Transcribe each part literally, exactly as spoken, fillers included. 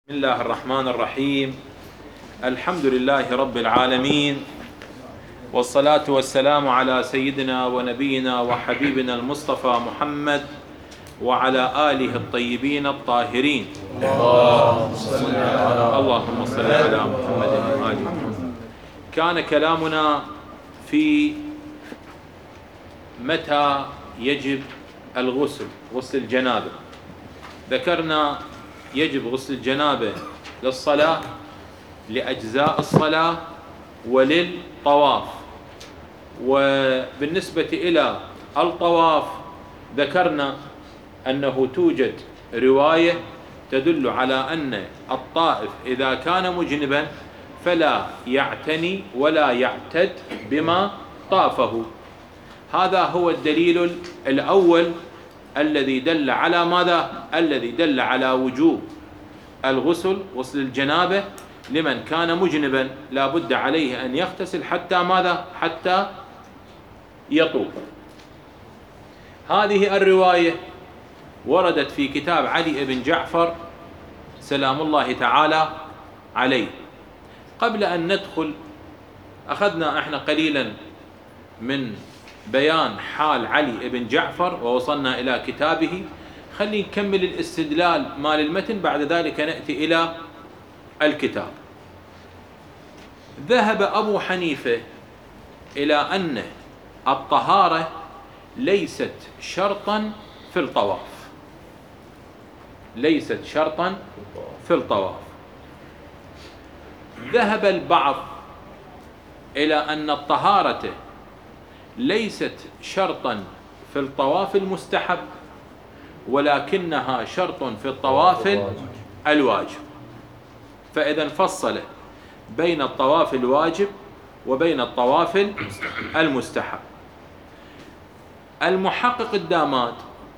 بسم الله الرحمن الرحيم. الحمد لله رب العالمين، والصلاة والسلام على سيدنا ونبينا وحبيبنا المصطفى محمد وعلى آله الطيبين الطاهرين. اللهم صل على محمد وآل محمد. كان كلامنا في متى يجب الغسل، غسل الجنابة. ذكرنا يجب غسل الجنابة للصلاة، لأجزاء الصلاة، وللطواف. وبالنسبة إلى الطواف ذكرنا أنه توجد رواية تدل على أن الطائف إذا كان مجنبا فلا يعتني ولا يعتد بما طافه. هذا هو الدليل الأول الذي دل على ماذا؟ الذي دل على وجوب الغسل، غسل الجنابة لمن كان مجنبا، لا بد عليه أن يغتسل حتى ماذا؟ حتى يطوف. هذه الرواية وردت في كتاب علي بن جعفر سلام الله تعالى عليه. قبل أن ندخل أخذنا احنا قليلا من بيان حال علي بن جعفر ووصلنا إلى كتابه. خلينا نكمل الاستدلال مال المتن، بعد ذلك نأتي إلى الكتاب. ذهب أبو حنيفة إلى أن الطهارة ليست شرطا في الطواف، ليست شرطا في الطواف. ذهب البعض إلى أن الطهارة ليست شرطا في الطواف المستحب، ولكنها شرط في الطواف الواجب. فإذا فصل بين الطواف الواجب وبين الطواف المستحب. المحقق الدامات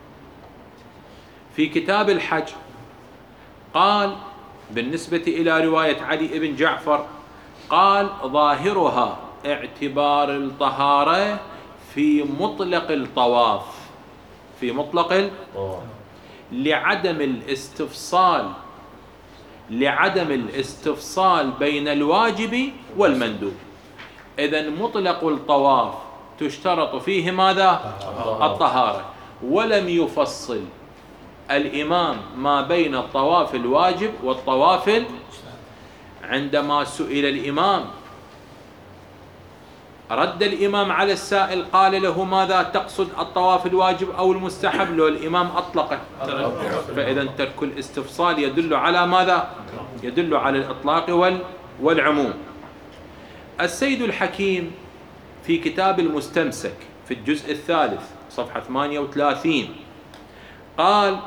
في كتاب الحج قال بالنسبة إلى رواية علي بن جعفر، قال ظاهرها اعتبار الطهارة في مطلق الطواف، في مطلق الطواف لعدم الاستفصال لعدم الاستفصال بين الواجب والمندوب. إذن مطلق الطواف تشترط فيه ماذا؟ الطهارة. ولم يفصل الإمام ما بين الطواف الواجب والطواف. عندما سئل الإمام رد الإمام على السائل، قال له ماذا تقصد، الطواف الواجب أو المستحب؟ لو الإمام أطلقه. فإذا ترك الاستفصال يدل على ماذا؟ يدل على الإطلاق والعموم. السيد الحكيم في كتاب المستمسك في الجزء الثالث صفحة ثمانية وثلاثين قال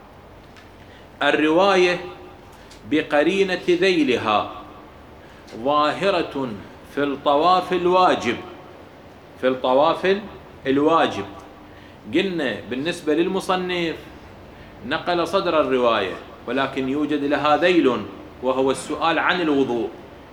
الرواية بقرينة ذيلها ظاهرة في الطواف الواجب، في الطواف الواجب. قلنا بالنسبة للمصنف نقل صدر الرواية، ولكن يوجد لها ذيل وهو السؤال عن الوضوء.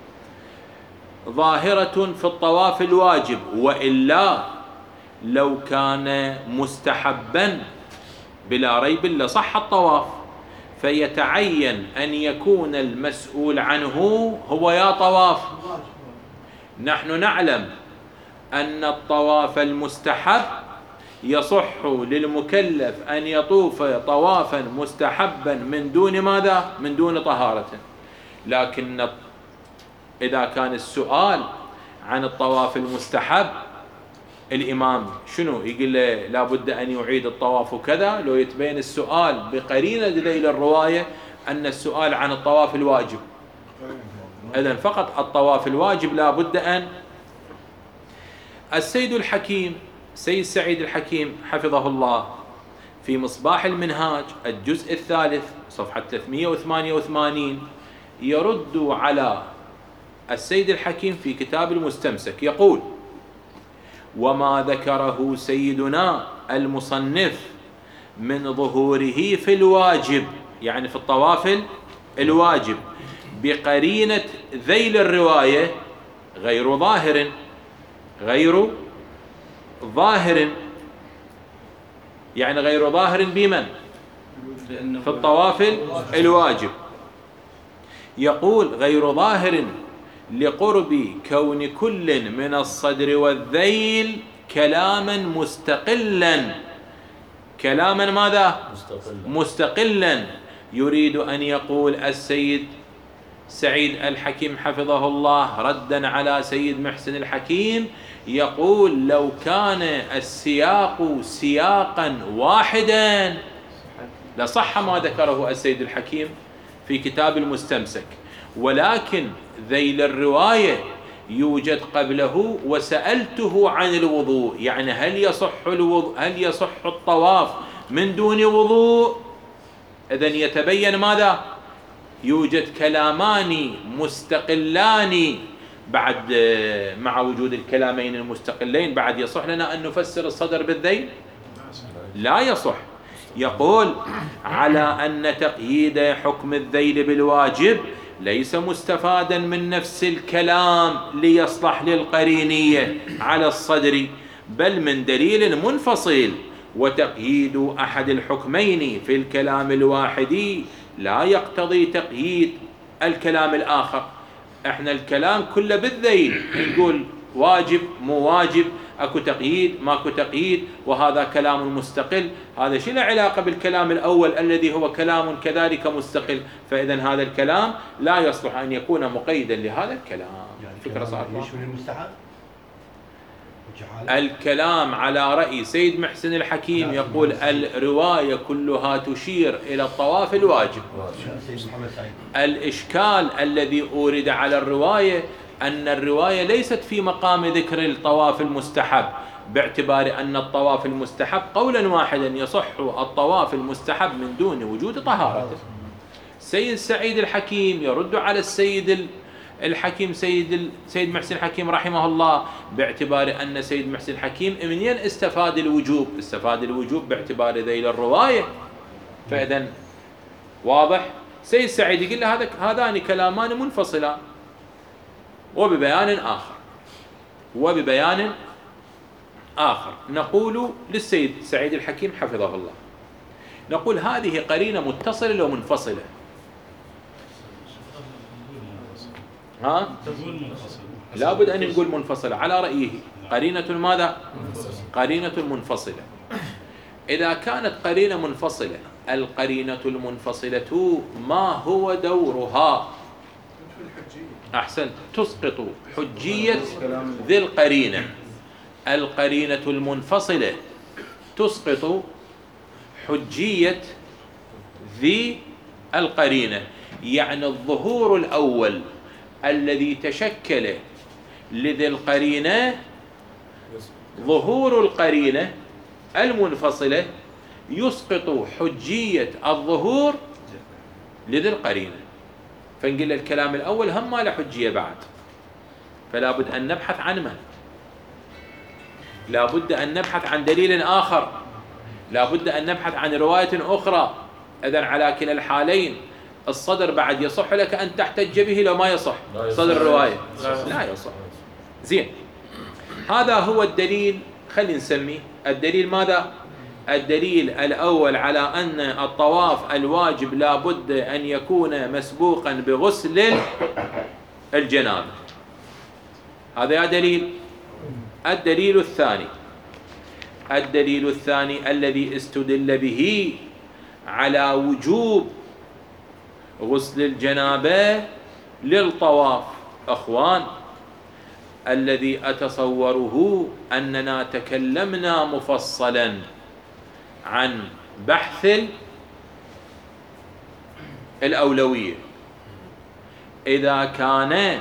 ظاهرة في الطواف الواجب، وإلا لو كان مستحبا بلا ريب لصح الطواف. فيتعين أن يكون المسؤول عنه هو يا طواف. نحن نعلم أن الطواف المستحب يصح للمكلف أن يطوف طوافا مستحبا من دون ماذا؟ من دون طهارة. لكن إذا كان السؤال عن الطواف المستحب، الإمام شنو يقول له؟ لا بد أن يعيد الطواف كذا. لو يتبين السؤال بقرينة ذيل الرواية أن السؤال عن الطواف الواجب، إذن فقط الطواف الواجب لا بد أن. السيد الحكيم سيد سعيد الحكيم حفظه الله في مصباح المنهاج الجزء الثالث صفحة ثلاثمئة وثمانية وثمانين يرد على السيد الحكيم في كتاب المستمسك، يقول وما ذكره سيدنا المصنف من ظهوره في الواجب، يعني في الطواف الواجب، بقرينة ذيل الرواية غير ظاهر، غير ظاهر يعني غير ظاهر بمن؟ في الطواف الواجب. يقول غير ظاهر لقرب كون كل من الصدر والذيل كلاما مستقلا. كلاما ماذا؟ مستقلا, مستقلا. يريد أن يقول السيد سعيد الحكيم حفظه الله ردا على سيد محسن الحكيم، يقول لو كان السياق سياقا واحدا لصح ما ذكره السيد الحكيم في كتاب المستمسك، ولكن ذيل الرواية يوجد قبله وسألته عن الوضوء، يعني هل يصح الوضوء هل يصح الطواف من دون وضوء؟ إذن يتبين ماذا؟ يوجد كلامان مستقلان بعد مع وجود الكلامين المستقلين بعد يصح لنا أن نفسر الصدر بالذيل؟ لا يصح. يقول على أن تقييد حكم الذيل بالواجب ليس مستفادا من نفس الكلام ليصلح للقرينية على الصدر، بل من دليل منفصل، وتقييد أحد الحكمين في الكلام الواحد لا يقتضي تقييد الكلام الآخر. احنا الكلام كله بالذيل، نقول واجب مو واجب، اكو تقييد ماكو تقييد، وهذا كلام مستقل. هذا شيء له علاقة بالكلام الأول الذي هو كلام كذلك مستقل، فإذا هذا الكلام لا يصلح أن يكون مقيدا لهذا الكلام. يعني فكرة صعبة. يشمل المستحب؟ الكلام على رأي سيد محسن الحكيم يقول الرواية كلها تشير إلى الطواف الواجب. الإشكال الذي أورد على الرواية أن الرواية ليست في مقام ذكر الطواف المستحب، باعتبار أن الطواف المستحب قولا واحدا يصح الطواف المستحب من دون وجود طهارته. سيد سعيد الحكيم يرد على السيد الحكيم سيد سيد محسن الحكيم رحمه الله باعتبار أن سيد محسن الحكيم منين استفاد الوجوب؟ استفاد الوجوب باعتبار ذيل الرواية. فإذا واضح. سيد سعيد يقول له هذا هذان كلامان منفصلان وببيان آخر وببيان آخر. نقول للسيد سعيد الحكيم حفظه الله، نقول هذه قرينة متصلة ومنفصلة. ها؟ لابد أن نقول منفصلة على رأيه. قرينة ماذا؟ قرينة منفصلة. إذا كانت قرينة منفصلة، القرينة المنفصلة ما هو دورها؟ أحسن، تسقط حجية ذي القرينة. القرينة المنفصلة تسقط حجية ذي القرينة، يعني الظهور الأول الذي تشكل لذي القرينة، ظهور القرينة المنفصلة يسقط حجية الظهور لذي القرينة. فنقول الكلام الأول هم ما له حجية بعد، فلا بد أن نبحث عن من؟ لا بد أن نبحث عن دليل آخر، لا بد أن نبحث عن رواية أخرى. إذن على كلا الحالين الصدر بعد يصح لك أن تحتج به لو ما يصح صدر الرواية، لا يصح. زين، هذا هو الدليل. خلينا نسميه الدليل ماذا؟ الدليل الأول على أن الطواف الواجب لا بد أن يكون مسبوقا بغسل الجنابة. هذا يا دليل. الدليل الثاني، الدليل الثاني الذي استدل به على وجوب غسل الجنابة للطواف، أخوان، الذي أتصوره أننا تكلمنا مفصلا عن بحث الأولوية. إذا كان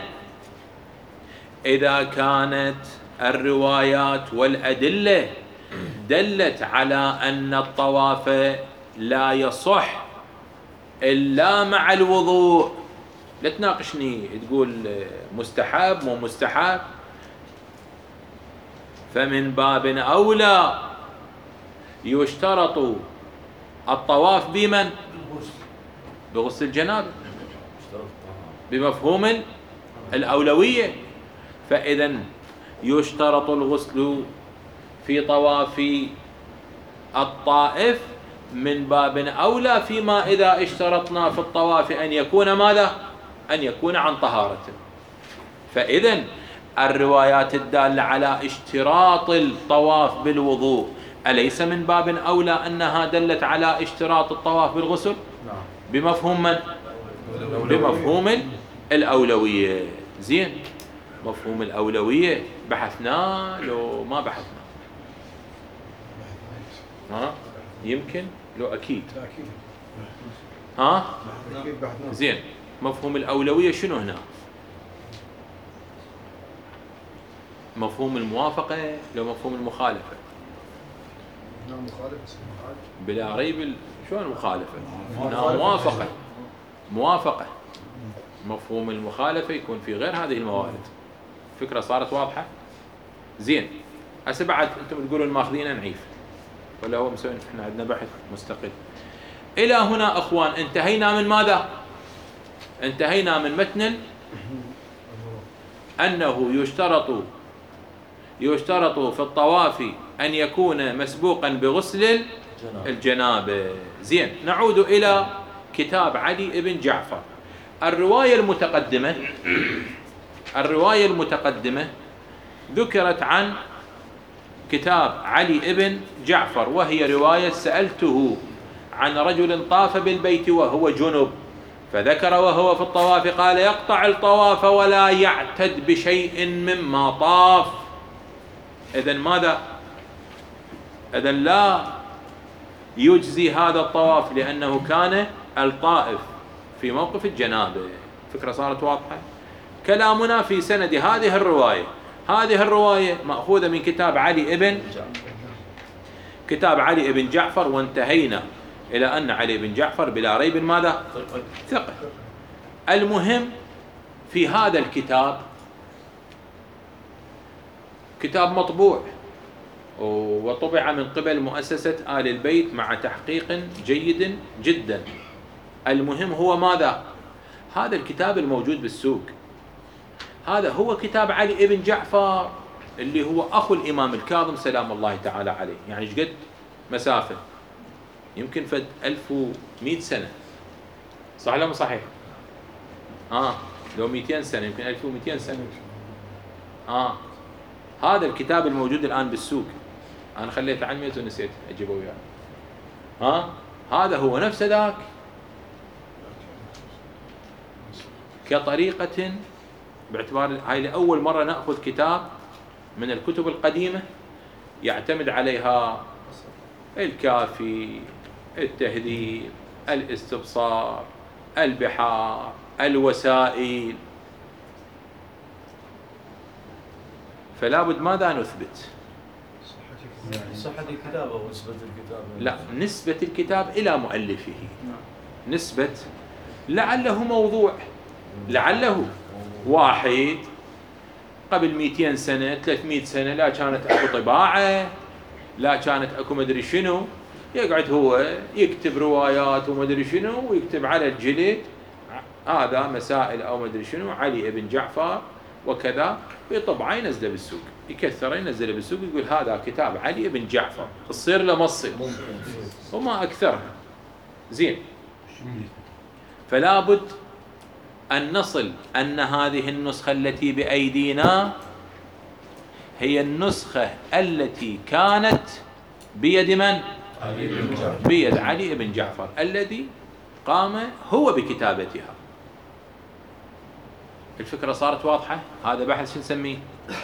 إذا كانت الروايات والأدلة دلت على أن الطواف لا يصح إلا مع الوضوء، لا تناقشني تقول مستحب مو مستحب، فمن باب أولى يشترط الطواف بمن؟ بغسل الجنابة، بمفهوم الأولوية. فإذا يشترط الغسل في طواف الطائف من باب أولى، فيما إذا اشترطنا في الطواف أن يكون ماذا؟ أن يكون عن طهارة. فإذن الروايات الدالة على اشتراط الطواف بالوضوء أليس من باب أولى أنها دلت على اشتراط الطواف بالغسل؟ بمفهوم من؟ بمفهوم الأولوية. زين، مفهوم الأولوية بحثناه لو ما بحثنا؟ ها يمكن لو أكيد. ها زين، مفهوم الأولوية شنو هنا؟ مفهوم الموافقة لو مفهوم المخالفة؟ بلا ريب. شلون المخالفة؟ هنا موافقة. موافقة. مفهوم المخالفة يكون في غير هذه الموارد. فكرة صارت واضحة؟ زين، هسه بعد انتم تقولون ماخذينه نعيف ولا هو مسوي؟ احنا عندنا بحث مستقل. الى هنا اخوان انتهينا من ماذا؟ انتهينا من متن انه يشترط يشترط في الطواف ان يكون مسبوقا بغسل الجنابه. زين، نعود الى كتاب علي بن جعفر. الرواية المتقدمة الرواية المتقدمة ذكرت عن كتاب علي بن جعفر، وهي رواية سألته عن رجل طاف بالبيت وهو جنب، فذكر وهو في الطواف قال يقطع الطواف ولا يعتد بشيء مما طاف. إذن ماذا؟ إذن لا يجزي هذا الطواف لأنه كان الطائف في موقف الجنابة. فكرة صارت واضحة؟ كلامنا في سند هذه الرواية. هذه الرواية مأخوذة من كتاب علي ابن كتاب علي ابن جعفر، وانتهينا إلى أن علي بن جعفر بلا ريب ماذا؟ ثقة. المهم في هذا الكتاب كتاب مطبوع وطبع من قبل مؤسسة آل البيت مع تحقيق جيد جدا. المهم هو ماذا؟ هذا الكتاب الموجود بالسوق هذا هو كتاب علي بن جعفر اللي هو أخو الإمام الكاظم سلام الله تعالى عليه. يعني ايش قد مسافة؟ يمكن فد ألف ومئة سنة، صح ولا مو صحيح؟ آه لو مئتين سنة يمكن ألف ومئتين سنة. آه هذا الكتاب الموجود الآن بالسوق أنا خليته عن ميت ونسيت أجيبه وياه. ها هذا هو نفس ذاك كطريقة، باعتبار هاي لأول مرة نأخذ كتاب من الكتب القديمة يعتمد عليها الكافي، التهذيب، الاستبصار، البحار، الوسائل. فلا بد ماذا نثبت؟ صحة الكتاب أو نسبة الكتاب؟ لا، نسبة الكتاب إلى مؤلفه. نسبة لعله موضوع، لعله واحد قبل مئتين سنة ثلاثمئة سنة لا كانت أكو طباعة، لا كانت أكو مدري شنو، يقعد هو يكتب روايات ومدري شنو ويكتب على الجلد هذا مسائل أو مدري شنو علي بن جعفر وكذا، ويطبعه ينزله بالسوق، يكثره ينزله بالسوق يقول هذا كتاب علي بن جعفر، تصير له مصير وما أكثرها. زين، فلا بد أن نصل أن هذه النسخة التي بأيدينا هي النسخة التي كانت بيد من؟ بيد علي بن جعفر الذي قام هو بكتابتها. الفكرة صارت واضحة؟ هذا بحث شو نسميه؟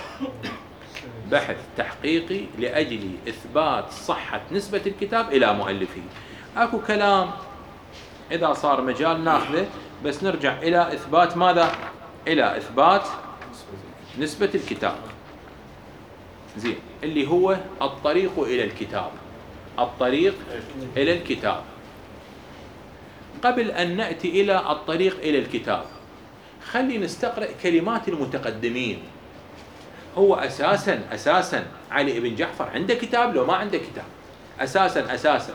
بحث تحقيقي لأجل إثبات صحة نسبة الكتاب إلى مؤلفه. أكو كلام إذا صار مجال ناخذه، بس نرجع إلى إثبات ماذا؟ إلى إثبات نسبة الكتاب. زين، اللي هو الطريق إلى الكتاب. الطريق إلى الكتاب. قبل أن نأتي إلى الطريق إلى الكتاب خلي نستقرأ كلمات المتقدمين. هو أساسا أساسا علي بن جعفر عنده كتاب لو ما عنده كتاب؟ أساسا أساسا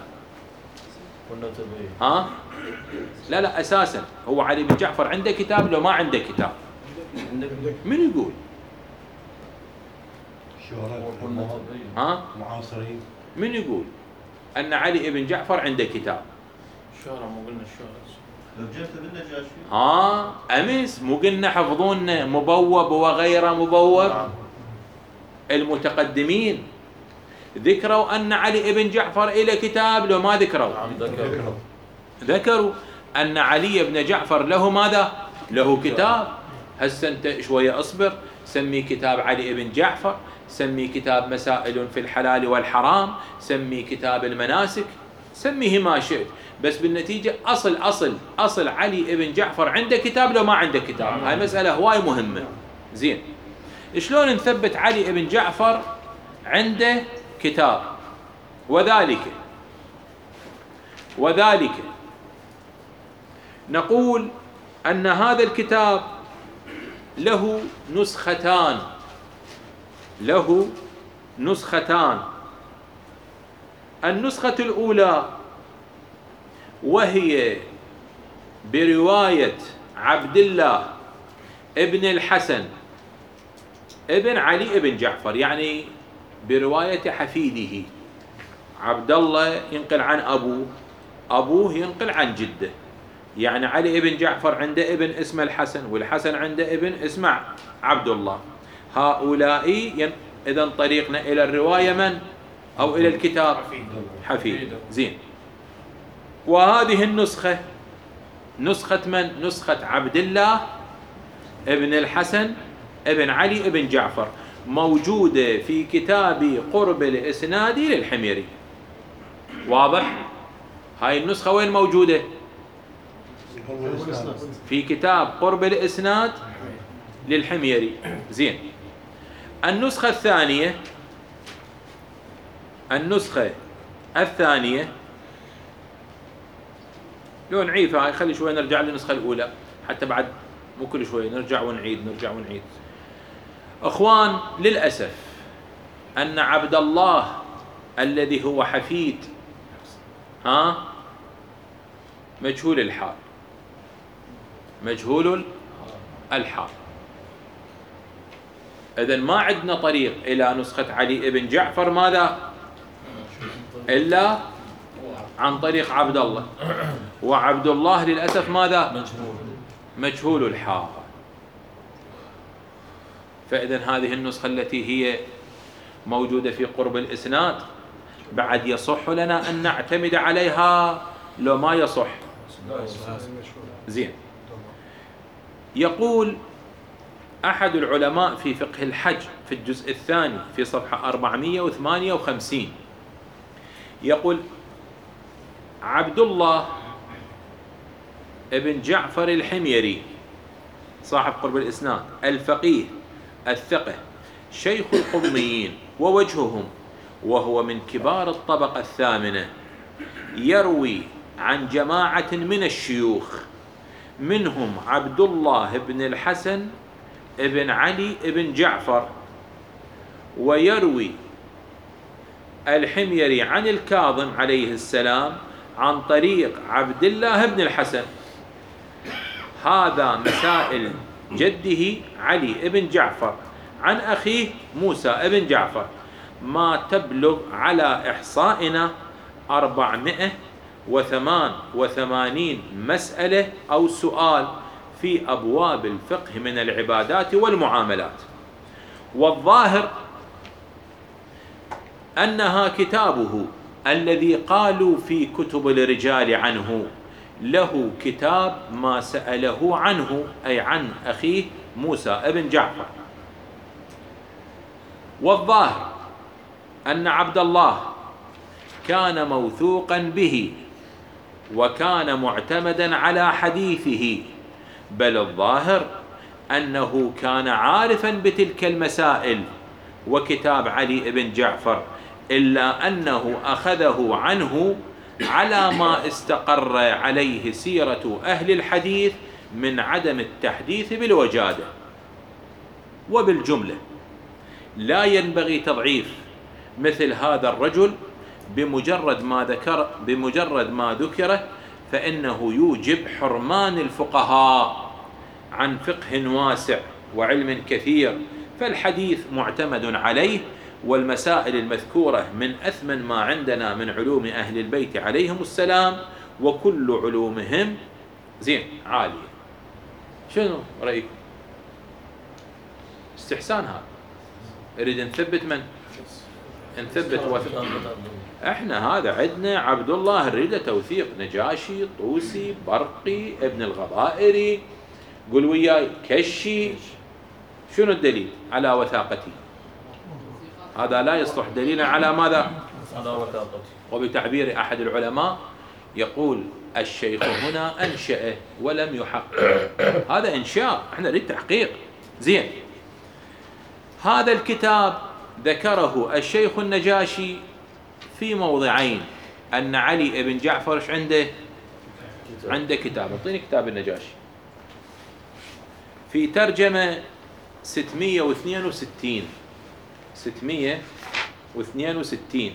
ها؟ لا لا أساسا هو علي بن جعفر عنده كتاب لو ما عنده كتاب؟ من يقول؟ ها؟ معاصرين. من يقول أن علي بن جعفر عنده كتاب؟ الشهرة، مو قلنا الشهرة. لو جبت بالنجاشي ها أمس مو قلنا حفظونا مبوب وغير مبوب؟ المتقدمين ذكروا أن علي بن جعفر إلى كتاب، لو ما ذكروا؟ ذكروا ذكروا أن علي بن جعفر له ماذا؟ له كتاب. هسه أنت شوية أصبر، سمي كتاب علي بن جعفر، سمي كتاب مسائل في الحلال والحرام، سمي كتاب المناسك، سميه ما شئت، بس بالنتيجة أصل أصل أصل علي بن جعفر عنده كتاب لو ما عنده كتاب. هاي مسألة هواي مهمة. زين، شلون نثبت علي بن جعفر عنده كتاب؟ وذلك وذلك نقول أن هذا الكتاب له نسختان له نسختان النسخة الأولى وهي برواية عبد الله ابن الحسن ابن علي ابن جعفر، يعني برواية حفيده. عبد الله ينقل عن أبوه، أبوه ينقل عن جده، يعني علي ابن جعفر عنده ابن اسمه الحسن، والحسن عنده ابن اسمه عبد الله. هؤلاء ين... إذن طريقنا إلى الرواية من؟ أو إلى الكتاب؟ حفيد. زين، وهذه النسخة نسخة من؟ نسخة عبد الله ابن الحسن ابن علي ابن جعفر، موجودة في كتاب قرب الإسناد للحميري. واضح؟ هاي النسخة وين موجودة؟ في كتاب قرب الإسناد للحميري. زين، النسخة الثانية النسخة الثانية لو نعيدها، هاي خلي شوي نرجع للنسخة الأولى حتى بعد مو كل شوي نرجع ونعيد نرجع ونعيد. أخوان، للأسف أن عبد الله الذي هو حفيد ها مجهول الحال مجهول الحال إذن ما عندنا طريق إلى نسخة علي بن جعفر ماذا؟ إلا عن طريق عبد الله، وعبد الله للأسف ماذا؟ مجهول مجهول الحال. فإذن هذه النسخة التي هي موجودة في قرب الإسناد بعد يصح لنا أن نعتمد عليها لو ما يصح؟ زين، يقول أحد العلماء في فقه الحج في الجزء الثاني في صفحة أربعمئة وثمانية وخمسين يقول: عبد الله ابن جعفر الحميري صاحب قرب الإسناد الفقيه الثقة شيخ القميين ووجههم، وهو من كبار الطبقة الثامنة، يروي عن جماعة من الشيوخ منهم عبد الله بن الحسن ابن علي ابن جعفر، ويروي الحميري عن الكاظم عليه السلام عن طريق عبد الله بن الحسن. هذا مسائل جده علي بن جعفر عن أخيه موسى بن جعفر، ما تبلغ على إحصائنا أربعمائة وثمان وثمانين مسألة أو سؤال في أبواب الفقه من العبادات والمعاملات. والظاهر أنها كتابه الذي قالوا في كتب الرجال عنه، له كتاب ما سأله عنه، أي عن أخيه موسى بن جعفر. والظاهر أن عبد الله كان موثوقا به وكان معتمدا على حديثه، بل الظاهر أنه كان عارفا بتلك المسائل وكتاب علي بن جعفر، إلا أنه أخذه عنه على ما استقر عليه سيرة أهل الحديث من عدم التحديث بالوجادة. وبالجملة لا ينبغي تضعيف مثل هذا الرجل بمجرد ما ذكر بمجرد ما ذكره، فإنه يوجب حرمان الفقهاء عن فقه واسع وعلم كثير، فالحديث معتمد عليه، والمسائل المذكورة من أثمن ما عندنا من علوم أهل البيت عليهم السلام، وكل علومهم زين عالية. شنو رأيكم؟ استحسان هذا. نريد نثبت من؟ نثبت وثق. احنا هذا عندنا عبد الله نريده توثيق، نجاشي، طوسي، برقي، ابن الغضائري، قل وياي كشي. شنو الدليل على وثاقتي؟ هذا لا يصلح دليلا على ماذا؟ على وثاقتي. وبتعبير أحد العلماء يقول الشيخ هنا أنشأه ولم يحقق. هذا إنشاء، احنا نريد تحقيق. زين، هذا الكتاب ذكره الشيخ النجاشي في موضعين، أن علي بن جعفر ايش عنده؟ عنده كتاب. اعطيني كتاب النجاشي. في ترجمة ستمائة واثنين وستين ستمائة واثنين وستين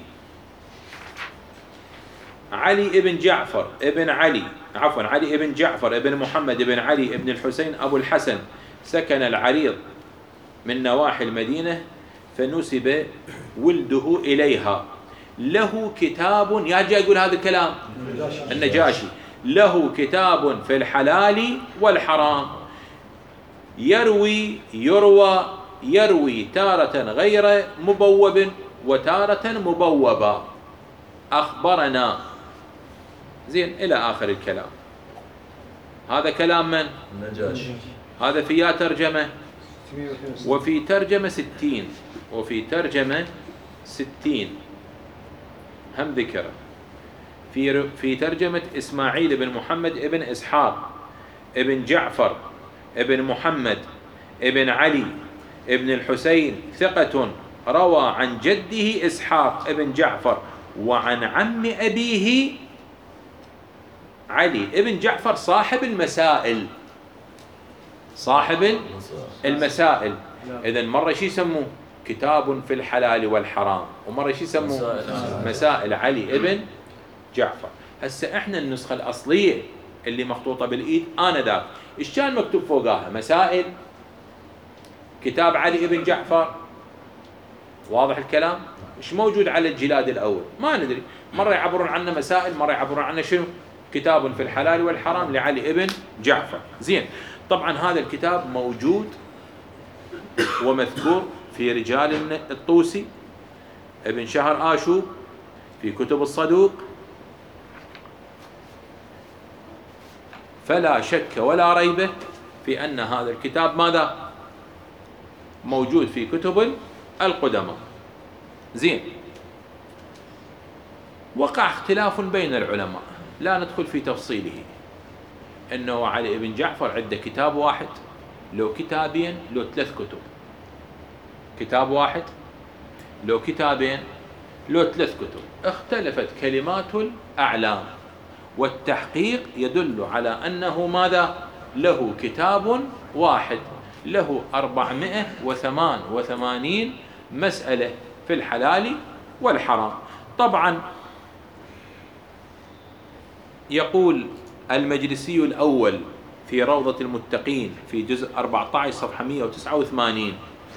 علي بن جعفر ابن علي عفوا علي بن جعفر ابن محمد ابن علي ابن الحسين أبو الحسن سكن العريض من نواحي المدينة، فنسب ولده إليها. له كتاب، يا جاي يقول هذا الكلام النجاشي، له كتاب في الحلال والحرام، يروي يروى يروي تارة غير مبوب وتارة مبوبا، أخبرنا. زين إلى آخر الكلام. هذا كلام من؟ النجاشي. هذا في يا ترجمة. وفي ترجمة ستين وفي ترجمة ستين هم ذكر في في ترجمة إسماعيل بن محمد ابن إسحاق ابن جعفر ابن محمد ابن علي ابن الحسين ثقة، روى عن جده إسحاق ابن جعفر وعن عم أبيه علي ابن جعفر صاحب المسائل صاحب المسائل. إذن مرة شي يسموه كتاب في الحلال والحرام، ومرة شي يسموه مسائل علي ابن جعفر. هسه احنا النسخة الأصلية اللي مخطوطة بالإيد أنا ذاك إيش كان مكتوب فوقها؟ مسائل، كتاب علي ابن جعفر. واضح الكلام؟ إيش موجود على الجلاد الأول؟ ما ندري. مرة يعبرون عنه مسائل، مرة يعبرون عنه شنو؟ كتاب في الحلال والحرام لعلي ابن جعفر. زين، طبعا هذا الكتاب موجود ومذكور في رجال الطوسي، ابن شهر آشوب، في كتب الصدوق، فلا شك ولا ريب في أن هذا الكتاب ماذا؟ موجود في كتب القدماء. زين، وقع اختلاف بين العلماء، لا ندخل في تفصيله، أنه علي بن جعفر عنده كتاب واحد، لو كتابين، لو ثلاث كتب. كتاب واحد، لو كتابين، لو ثلاث كتب. اختلفت كلمات الأعلام، والتحقيق يدل على أنه ماذا؟ له كتاب واحد، له أربعمائة وثمان وثمانين مسألة في الحلال والحرام. طبعا يقول المجلسي الأول في روضة المتقين في جزء أربعة عشر صفحة مائة وتسعة وثمانين،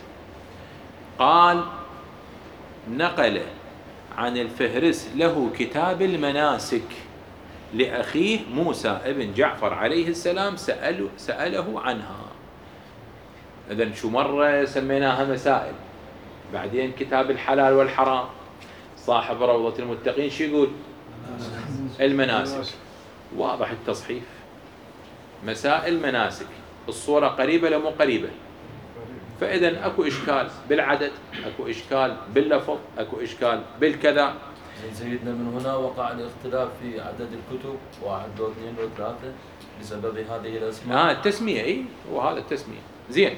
قال: نقل عن الفهرس له كتاب المناسك لأخيه موسى ابن جعفر عليه السلام، سأله, سأله عنها. إذن شو مرة سميناها مسائل، بعدين كتاب الحلال والحرام. صاحب روضة المتقين شو يقول؟ المناسك. واضح التصحيف. مسائل مناسك، الصورة قريبة لمو قريبة؟ فإذا أكو إشكال بالعدد، أكو إشكال باللفظ، أكو إشكال بالكذا. سيدنا من هنا وقع الاختلاف في عدد الكتب، واحد واثنين وثلاثة، بسبب هذه الأسماء. آه التسمية، إيه وهذا التسمية. زين،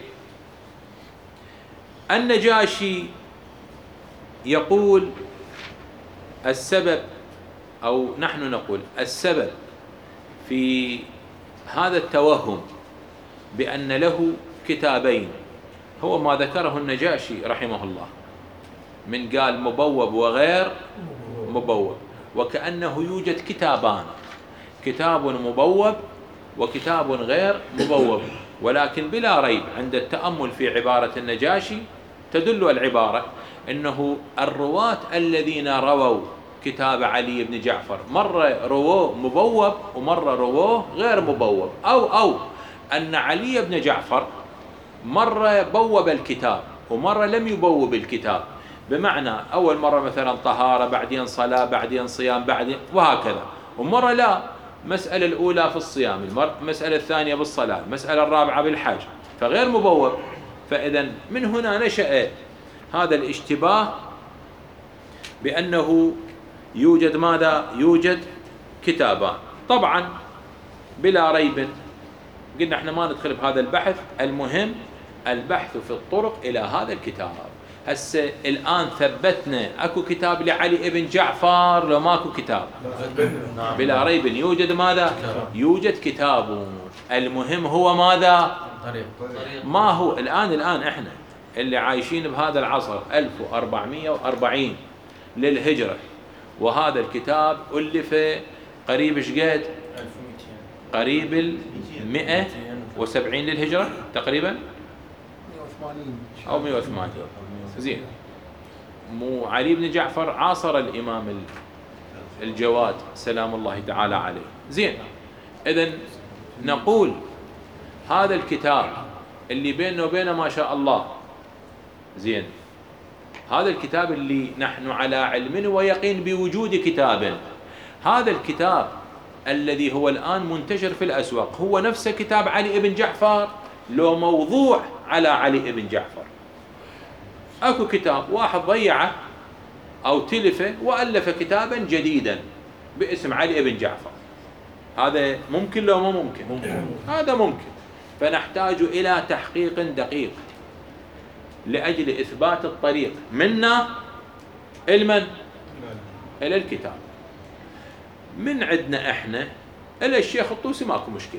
النجاشي يقول السبب، أو نحن نقول السبب في هذا التوهم بأن له كتابين هو ما ذكره النجاشي رحمه الله، من قال مبوب وغير مبوب، وكأنه يوجد كتابان، كتاب مبوب وكتاب غير مبوب. ولكن بلا ريب عند التأمل في عبارة النجاشي تدل العبارة أنه الرواة الذين رووا كتاب علي بن جعفر، مرة رووه مبوب ومرة رووه غير مبوب، أو أو أن علي بن جعفر مرة بوب الكتاب ومرة لم يبوب الكتاب، بمعنى أول مرة مثلا طهارة، بعدين صلاة، بعدين صيام، بعدين وهكذا، ومرة لا، مسألة الأولى في الصيام، المسألة الثانية بالصلاة، المسألة الرابعة بالحج، فغير مبوب. فإذا من هنا نشأ هذا الاشتباه بأنه يوجد ماذا؟ يوجد كتابان. طبعا بلا ريب قلنا احنا ما ندخل بهذا البحث، المهم البحث في الطرق إلى هذا الكتاب. هسه الآن ثبتنا أكو كتاب لعلي بن جعفر لو ماكو كتاب؟ بلا ريب يوجد ماذا؟ يوجد كتاب. المهم هو ماذا؟ ما هو الآن الآن احنا اللي عايشين بهذا العصر ألف وأربعمائة وأربعين للهجرة، وهذا الكتاب ألف قريب ايش قد؟ قريب ال مئة وسبعين للهجرة تقريبا أو مئة وثمانين. زين، مو علي بن جعفر عاصر الإمام الجواد سلام الله تعالى عليه. زين، إذن نقول هذا الكتاب اللي بيننا وبينه ما شاء الله، زين، هذا الكتاب اللي نحن على علم ويقين بوجود كتاب، هذا الكتاب الذي هو الآن منتشر في الأسواق هو نفس كتاب علي بن جعفر لو موضوع على علي بن جعفر؟ أكو كتاب واحد ضيعه أو تلفه وألف كتابا جديدا باسم علي بن جعفر، هذا ممكن لو مو ممكن؟ ممكن. هذا ممكن. فنحتاج إلى تحقيق دقيق لأجل إثبات الطريق منا المن إلى الكتاب. من عندنا إحنا إلى الشيخ الطوسي ماكو مشكلة.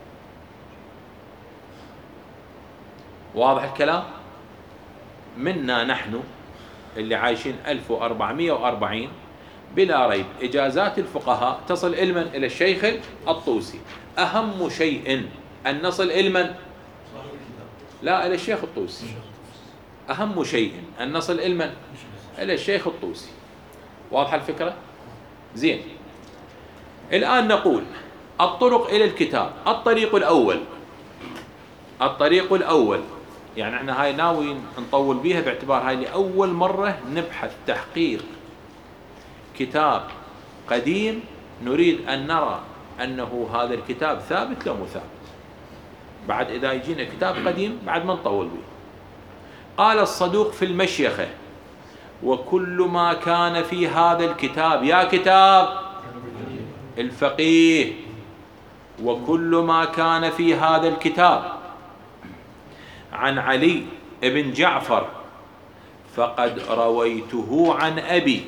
واضح الكلام؟ منا نحن اللي عايشين ألف وأربعمائة وأربعين بلا ريب إجازات الفقهاء تصل علما إلى الشيخ الطوسي. أهم شيء أن نصل علما لا إلى الشيخ الطوسي، أهم شيء أن نصل علما إلى الشيخ الطوسي. واضح الفكرة؟ زين، الآن نقول الطرق إلى الكتاب. الطريق الأول، الطريق الأول يعني احنا هاي ناوي نطول بيها باعتبار هاي لأول مرة نبحث تحقيق كتاب قديم، نريد أن نرى أنه هذا الكتاب ثابت لو مو ثابت. بعد إذا يجينا كتاب قديم بعد ما نطول به. قال الصدوق في المشيخة: وكل ما كان في هذا الكتاب، يا كتاب الفقيه، وكل ما كان في هذا الكتاب عن علي بن جعفر فقد رويته عن أبي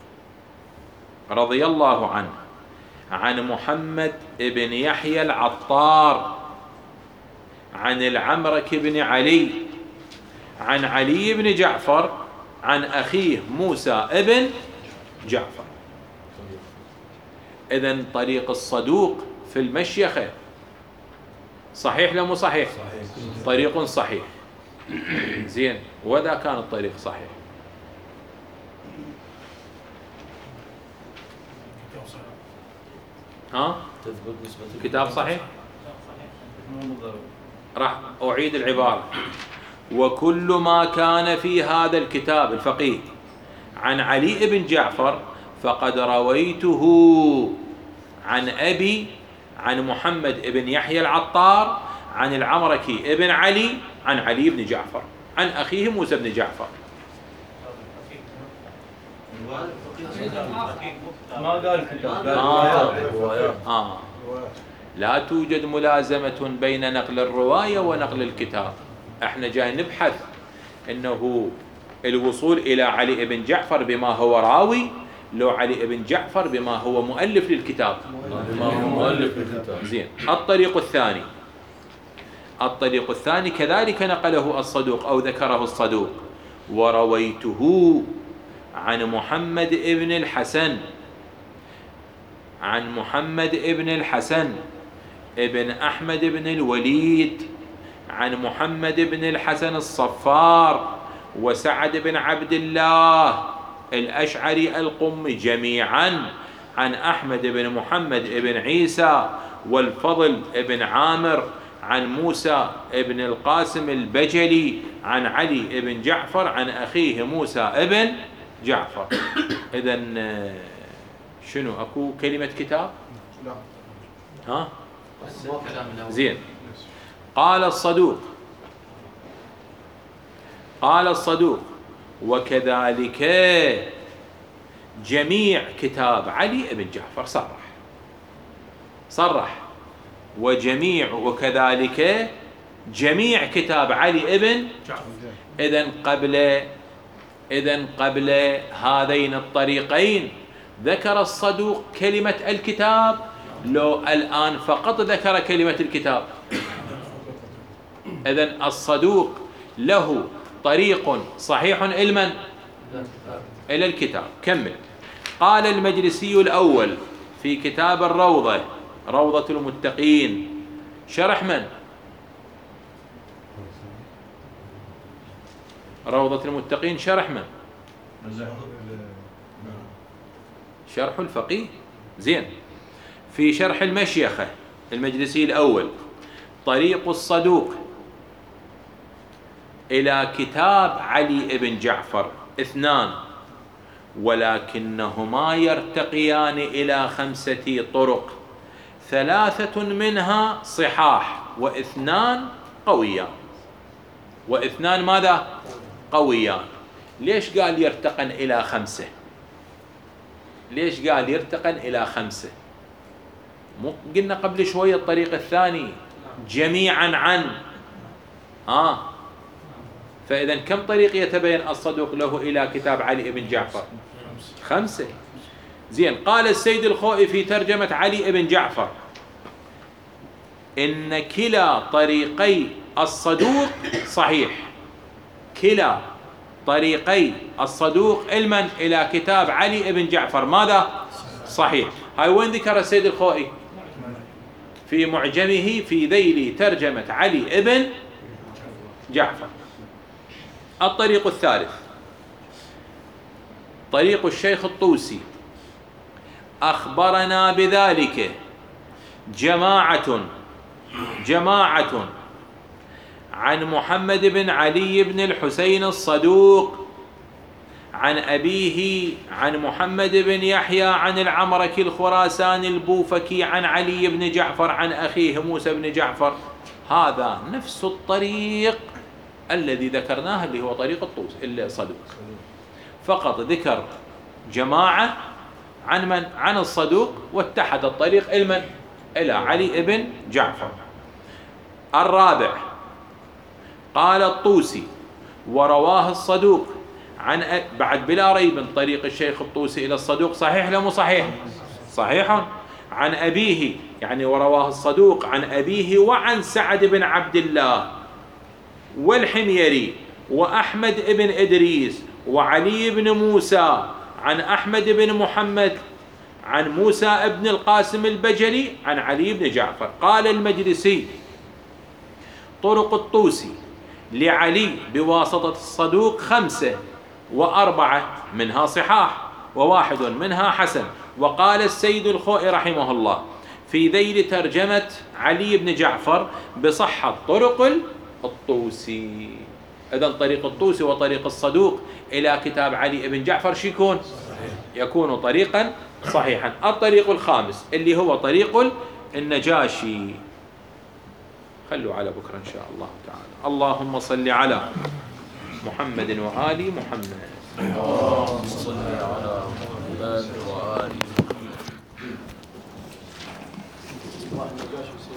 رضي الله عنه عن محمد بن يحيى العطار عن العمرك بن علي عن علي بن جعفر عن أخيه موسى بن جعفر. إذن طريق الصدوق في المشيخة صحيح لو مو صحيح؟ صحيح. طريق صحيح. زين، وذا كان الطريق صحيح. ها؟ كتاب صحيح؟ راح أعيد العبارة: وكل ما كان في هذا الكتاب الفقيه عن علي بن جعفر فقد رويته عن أبي عن محمد بن يحيى العطار عن العمركي بن علي عن علي بن جعفر عن أخيه موسى بن جعفر. ما قال كتاب، آه. آه. لا توجد ملازمة بين نقل الرواية ونقل الكتاب. احنا جاي نبحث انه الوصول الى علي بن جعفر بما هو راوي، لو علي بن جعفر بما هو مؤلف للكتاب. بما هو مؤلف للكتاب. زين، الطريق الثاني، الطريق الثاني كذلك نقله الصدوق أو ذكره الصدوق: ورويته عن محمد ابن الحسن عن محمد ابن الحسن ابن أحمد بن الوليد عن محمد بن الحسن الصفار وسعد بن عبد الله الأشعري القمي جميعا عن أحمد بن محمد بن عيسى والفضل بن عامر عن موسى بن القاسم البجلي عن علي بن جعفر عن أخيه موسى بن جعفر. إذن شنو أكو كلمة كتاب؟ ها؟ زين. قال الصدوق قال الصدوق وكذلك جميع كتاب علي بن جعفر، صرح صرح وجميع وكذلك جميع كتاب علي بن جعفر. إذن قبل إذن قبل هذين الطريقين ذكر الصدوق كلمة الكتاب، لو الآن فقط ذكر كلمة الكتاب؟ إذن الصدوق له طريق صحيح علما إلى الكتاب. كمل. قال المجلسي الأول في كتاب الروضة، روضة المتقين، شرح من؟ روضة المتقين شرح من؟ شرح الفقيه. زين. في شرح المشيخة المجلسي الأول طريق الصدوق إلى كتاب علي بن جعفر اثنان، ولكنهما يرتقيان إلى خمسة طرق، ثلاثة منها صحاح واثنان قويان. واثنان ماذا؟ قويان. ليش قال يرتقن إلى خمسة؟ ليش قال يرتقن إلى خمسة؟ مو قلنا قبل شوية الطريق الثاني جميعا عن آه فإذا كم طريق يتبين الصدوق له إلى كتاب علي بن جعفر؟ خمسة. زين. قال السيد الخوئي في ترجمة علي بن جعفر إن كلا طريقي الصدوق صحيح، كلا طريقي الصدوق علما إلى كتاب علي بن جعفر ماذا؟ صحيح. هاي وين ذكر السيد الخوئي؟ في معجمه في ذيل ترجمة علي بن جعفر. الطريق الثالث طريق الشيخ الطوسي، أخبرنا بذلك جماعة جماعة عن محمد بن علي بن الحسين الصدوق عن أبيه عن محمد بن يحيى عن العمركي الخراساني البوفكي عن علي بن جعفر عن أخيه موسى بن جعفر. هذا نفس الطريق الذي ذكرناه اللي هو طريق الطوس الصدوق، فقط ذكر جماعة عن من؟ عن الصدوق، واتحد الطريق المن؟ إلى علي بن جعفر. الرابع قال الطوسي ورواه الصدوق عن أ... بعد بلا ريب طريق الشيخ الطوسي إلى الصدوق صحيح لا مو صحيح؟ صحيح. عن أبيه يعني ورواه الصدوق عن أبيه وعن سعد بن عبد الله والحميري وأحمد بن إدريس وعلي بن موسى عن أحمد بن محمد عن موسى بن القاسم البجلي عن علي بن جعفر. قال المجلسي طرق الطوسي لعلي بواسطة الصدوق خمسة، وأربعة منها صحاح وواحد منها حسن. وقال السيد الخوئي رحمه الله في ذيل ترجمة علي بن جعفر بصحة طرق الطوسي. إذن طريق الطوسي وطريق الصدوق إلى كتاب علي بن جعفر شو يكون؟ يكون طريقا صحيحا. الطريق الخامس اللي هو طريق النجاشي، خلوا على بكرة إن شاء الله تعالى. اللهم صل على محمد وآل محمد. اللهم صل على محمد وآل محمد.